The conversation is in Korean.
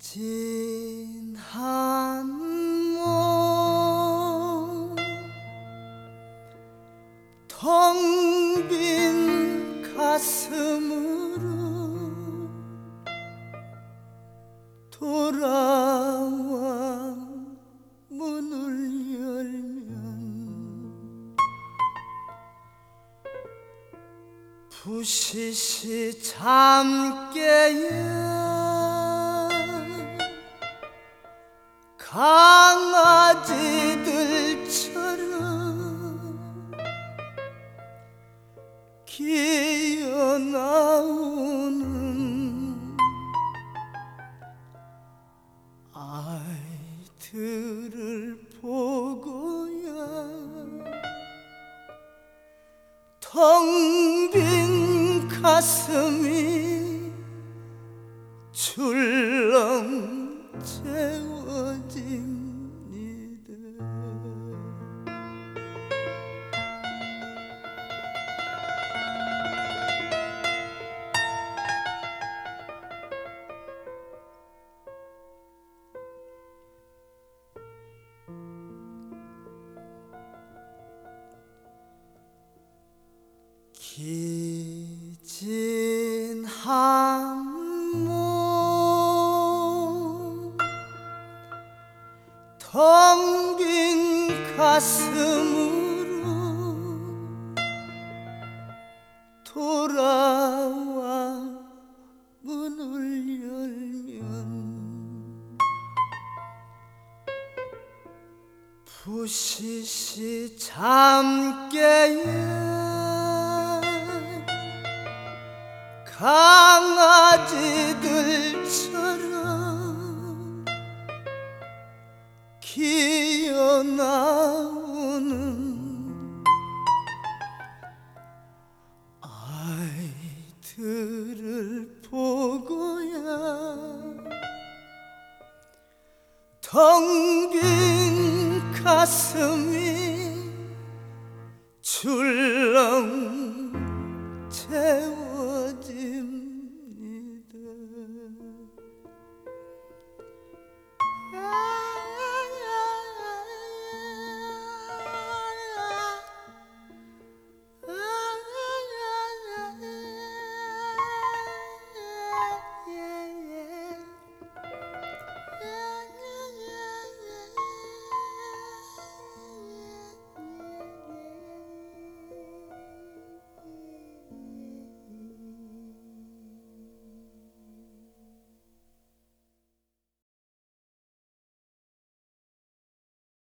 한몸 텅 빈 가슴으로 돌아와 문을 열면 부시시 잠깨야 강아지들처럼 기어나오는 아이들을 보고야 텅 빈 가슴이 출렁 채워집니다. 기진 한몸 텅 빈 가슴으로 돌아와 문을 열면 부시시 잠깨야 강아지들처럼 기어나오는 아이들을 보고야 텅 빈 가슴이 줄